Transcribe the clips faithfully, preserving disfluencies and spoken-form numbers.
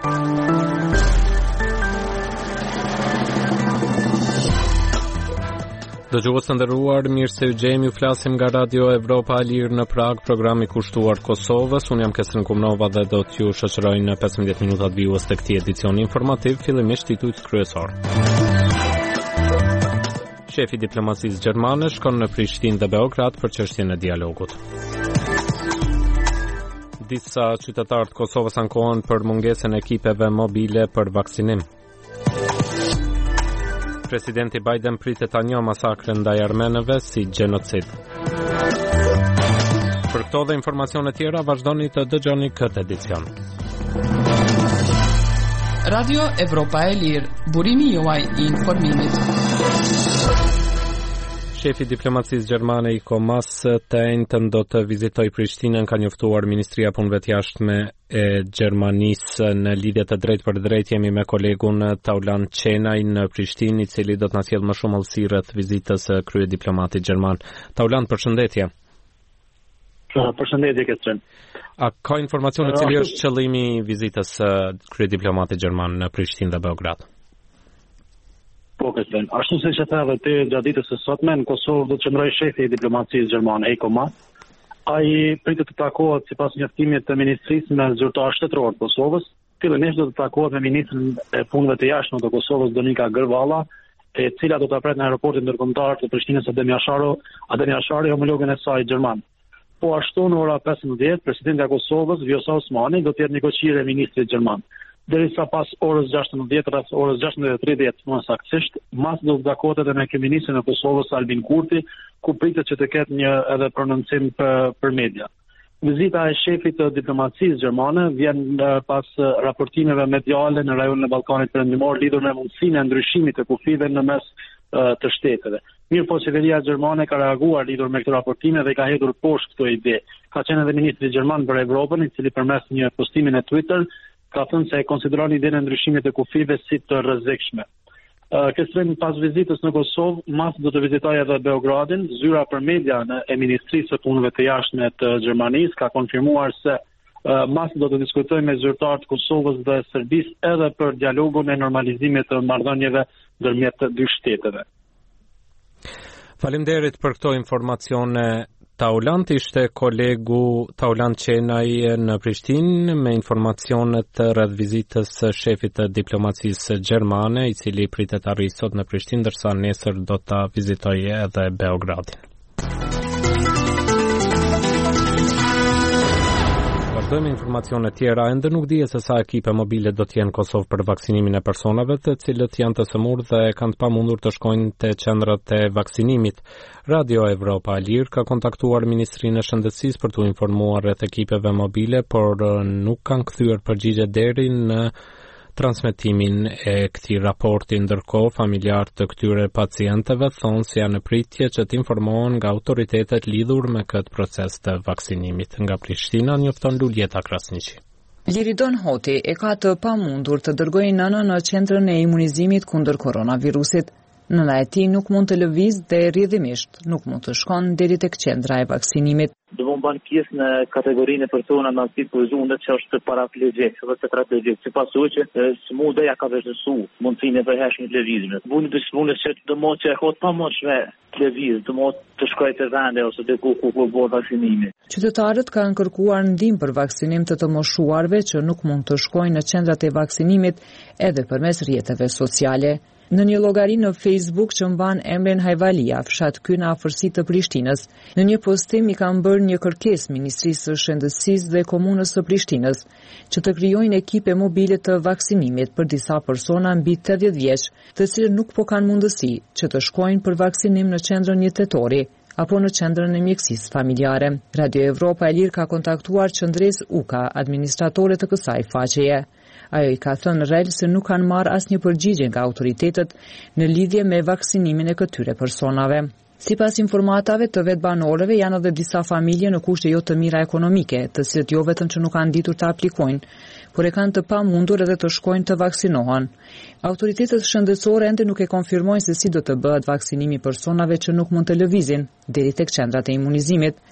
Dëgjues të nderuar, mirë se u gjejmë, ju flasim nga Radio Evropa e Lirë në Prag, programi kushtuar Kosovës. Unë jam Kesrin Kumnova dhe do t'ju shoqëroj në pesëmbëdhjetë minutat vijues të këtij edicioni informativ, fillimisht titujt kryesor. Shefi i diplomacisë gjermane shkon në Prishtinë dhe Beograd për çështjen e dialogut. Disa qytetarë të Kosovës ankohen për mungesën e ekipeve mobile për vaksinim. Presidenti Biden pritet ta njohë masakrën ndaj armenëve si gjenocid. Për këto dhe informacione tjera, vazhdoni të dëgjoni këtë edicion. Radio Evropa e Lirë, burimi juaj i informimit. Shefi i diplomacisë gjermane Heiko Maas të enjtën do të vizitoj Prishtinën, ka njoftuar Ministria e Punëve të Jashtme e Gjermanisë. Në lidhje të drejtë për drejtë jemi me kolegun Taulan Çenaj në Prishtinë, i cili do të na sjellë më shumë hollësi rreth vizitës së kryediplomatit gjerman. Taulan, përshëndetje. Përshëndetje Kestren. A ka informacione cili është qëllimi i vizitës së kryediplomatit gjerman në Prishtinë dhe Beograd? Po, Kestren. Ashtu si që theve ti gjatë ditës së sotme, në Kosovë do të qëndrojë shefi i diplomacisë gjermane Heiko Maas. Ai pritet të takohet sipas njoftimit të ministrisë me zyrtar shtetëror të Kosovës. Fillimisht do të takohet me ministrin e punëve të jashtme të Kosovës Donika Gërvalla, e cila do të pret në aeroportin ndërkombëtar të Prishtinës Adem Jasharo, Adem Jashari, homologën e saj gjerman. Po ashtu në ora pesëmbëdhjetë, presidenti i Kosovës Vjosa Osmani do të jetë në koqire e ministrit gjerman. Derisa pas orës gjashtëmbëdhjetë, rreth orës gjashtëmbëdhjetë e tridhjetë më saktësisht, Maas do të takohet edhe me kryeministrin e Kosovës Albin Kurti, ku pritet që të ketë një edhe prononcim për, për media. Vizita e shefit të diplomacisë gjermane vjen pas raportimeve mediale në rajonin e Ballkanit Perëndimor lidhur me mundësinë e ndryshimit të kufive në mes të shteteve. Mirë po, qeveria gjermane ka reaguar lidhur me këto raportime dhe ka hedhur poshtë këto ide. Ka qenë edhe ministri gjerman për Evropën, i cili përmes një postimi në Twitter ka thënë se e konsideron idenë e ndryshimit të kufive si të rrezikshme. Uh, Kestren, pas vizitës në Kosovë, Maas do të vizitojë edhe Beogradin. Zyra për media në e Ministrisë së Punëve të Jashtme të Gjermanisë ka konfirmuar se uh, Maas do të diskutojë me zyrtarët të Kosovës dhe Serbisë edhe për dialogun e normalizimit të marrëdhënieve ndërmjet të dy shteteve. Faleminderit për këto informacione. Taulan, ishte kolegu Taulan Çenaj në Prishtinë me informacionet rreth vizitës së shefit të diplomacisë gjermane, i cili pritet të arrijë sot në Prishtinë, ndërsa nesër do ta vizitojë edhe Beogradin. Vazhdojmë informacione tjera. Ende nuk dihet se sa ekipe mobile do të jenë në Kosovë për vaksinimin e personave të cilët janë të smur dhe kanë të pamundur të shkojnë te qendrat e vaksinimit. Radio Evropa e Lirë ka kontaktuar Ministrinë e Shëndetësisë për t'u informuar rreth ekipeve mobile, por nuk kanë kthyer përgjigje deri në transmetimin e këtij raporti. Ndërkohë, familjarë të këtyre pacientëve thonë se janë në pritje që të informohen nga autoritetet lidhur me këtë proces të vaksinimit. Nga Prishtina njofton Luljeta Krasniqi. Liridon Hoti e ka të pamundur të dërgojë nënën në qendrën e imunizimit kundër koronavirusit. Nëna e tij nuk mund të lëvizë dhe rrjedhimisht nuk mund të shkon deri tek qendra e vaksinimit. Do të bën pjesë në kategorinë e persona me antikuzunde që është paraplegjik ose tetraplegjik, sipas që smuda ja ka vështirësuar mundësinë e përhershmit të lëvizjes. Vunë të smundës që do mos të hot pa mos me lëviz, do mos të shkojë te vende ose te ku ku ku bën vaksinimi. Qytetarët kanë kërkuar ndihmë për vaksinim të të moshuarve që nuk mund të shkojnë në qendrat e vaksinimit edhe përmes rrjeteve sociale. Në një llogari në Facebook që mban emrin Hajvalia, fshat ky në afërsi të Prishtinës, në një postim i kanë bërë një kërkesë Ministrisë së Shëndetësisë dhe Komunës së Prishtinës që të krijojnë ekipe mobile të vaksinimit për disa persona mbi tetëdhjetë vjeç, të cilët nuk po kanë mundësi që të shkojnë për vaksinim në qendrën njëtetori apo në qendrën e mjekësisë familjare. Radio Evropa e Lirë ka kontaktuar qendres Uka, administratore të kësaj faqeje. Ajo i ka thënë rrel se nuk kanë marrë asnjë përgjigje nga autoritetet në lidhje me vaksinimin e këtyre personave. Sipas informatave të vetë banorëve, janë edhe disa familje në kushte jo të mira ekonomike, të cilët jo vetëm që nuk kanë ditur të aplikojnë, por e kanë të pamundur edhe të shkojnë të vaksinohen. Autoritetet shëndetësore ende nuk e konfirmojnë se si do të bëhet vaksinimi personave që nuk mund të lëvizin deri tek qendrat e imunizimit.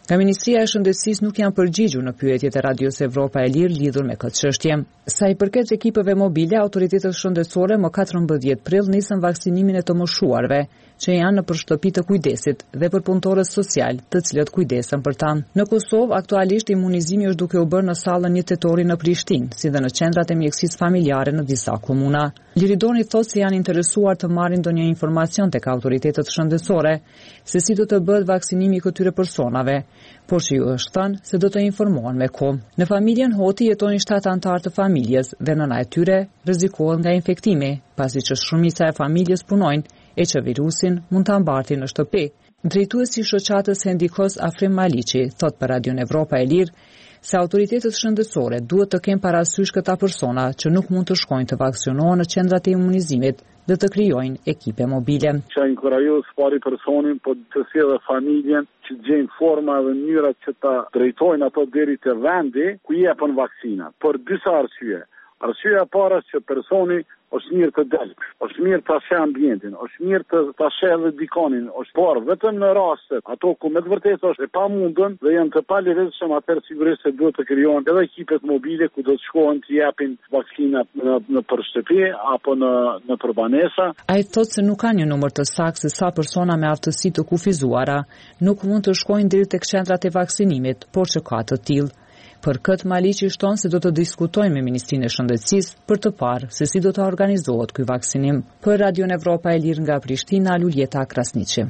Nga Ministria e Shëndetësisë nuk janë përgjigjur në pyetjet e Radios Evropa e Lirë lidhur me këtë çështje. Sa i përket ekipeve mobile, autoritetet shëndetësore më katërmbëdhjetë prill nisën vaksinimin e të moshuarve që janë në shtëpi të kujdesit dhe për punëtorët social, të cilët kujdesen për ta. Në Kosovë, aktualisht imunizimi është duke u bërë në sallën një tetori në Prishtinë, si dhe në qendrat e mjekësisë familjare në disa komuna. Liridoni thotë se janë interesuar të marrin ndonjë informacion tek autoritetet shëndetësore se si do të bëhet vaksinimi i këtyre personave, por që ju është thënë se do të informohen me kohë. Në familjen Hoti jetonin shtatë anëtarë të familjes dhe nëna e tyre rrezikohet nga infektimi, pasi që shumica e familjes punojnë e që virusin mund të ambartin në shtëpi. Drejtuesi i shoqatës Sendikos Afrim Maliqi thot për Radion Evropa e Lirë se autoritetet shëndetësore duhet të kenë parasysh këta persona që nuk mund të shkojnë të vaksinohen në qendrat e imunizimit dhe të krijojnë ekipe mobile. Që inkurajos pari personin, po të sjellë familjen që gjejnë forma dhe mënyra që ta drejtojnë ato deri te vendi ku jepen vaksinat, për disa arsye. Arsyeja e parë është që personi është mirë të del, është mirë të ashe ambientin, është mirë të ashe edhe dikonin, është por vetëm në raste ato ku me të vërtetë është e pamundën dhe janë të palirezshëm, atëherë sigurisht se duhet të krijohen edhe ekipet mobile ku do të shkohen të japin vaksinat në, në për shtëpi apo në në përbanesa. Ai thotë se nuk ka një numër të saktë se sa persona me aftësi të kufizuara nuk mund të shkojnë deri tek qendrat e vaksinimit, por që ka të tillë. Për këtë Maliqi shton se do të diskutojnë me Ministrinë e Shëndetësisë për të parë se si do të organizohet ky vaksinim. Për Radion Evropa e Lirë nga Prishtina, Luljeta Krasniqi.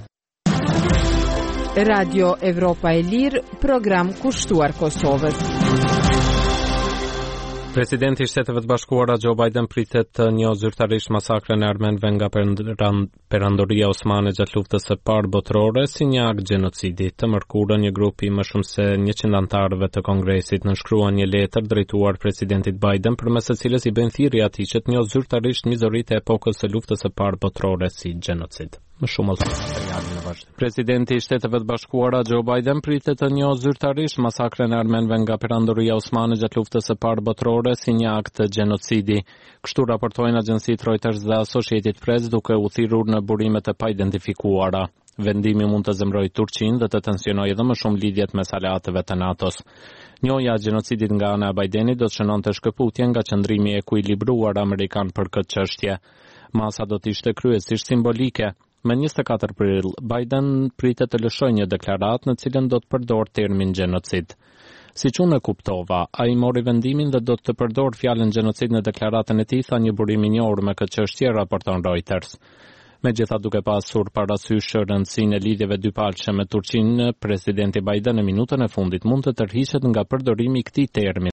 Radio Evropa e Lirë, program kushtuar Kosovës. Presidenti i Shteteve të Bashkuara Joe Biden pritet të njohë zyrtarisht masakrën e armenëve nga perandoria osmane gjatë luftës së parë botërore si një akt gjenocidi. Të mërkurën një grup i më shumë se njëqind anëtarëve të Kongresit nënshkruan një letër drejtuar presidentit Biden përmes së cilës i bën thirrje atij që të njohë zyrtarisht mizoritë e epokës së luftës së parë botërore si gjenocid. Më shumë materialin në vazhdim. Presidenti i Shteteve të Bashkuara Joe Biden pritet të njohë zyrtarisht masakrën e armenëve nga perandoria osmane gjatë luftës së parë botërore si një akt gjenocidi. Kështu raportojnë agjencitë Reuters dhe Associated Press duke u thirrur në burime të paidentifikuara. Vendimi mund të zemrojë Turqinë dhe të tensionojë edhe më shumë lidhjet mes aleatëve të NATO-s. Njohja e gjenocidit nga ana e Bidenit do të shënonte shkëputje nga qëndrimi i ekuilibruar amerikan për këtë çështje. Masa do të ishte kryesisht simbolike. Me njëzet e katër prill, Biden pritet të lëshojë një deklaratë në cilën do të përdor termin gjenocid. Siç unë e kuptova, ai mori vendimin dhe do të përdor fjalën gjenocid në deklaratën e tij, tha një burim i njohur me këtë çështje, raporton Reuters. Megjithatë, duke pasur parasysh rëndësinë e lidhjeve dypalëshe me Turqinë, presidenti Biden në minutën e fundit mund të tërhiqet nga përdorimi i këtij termi.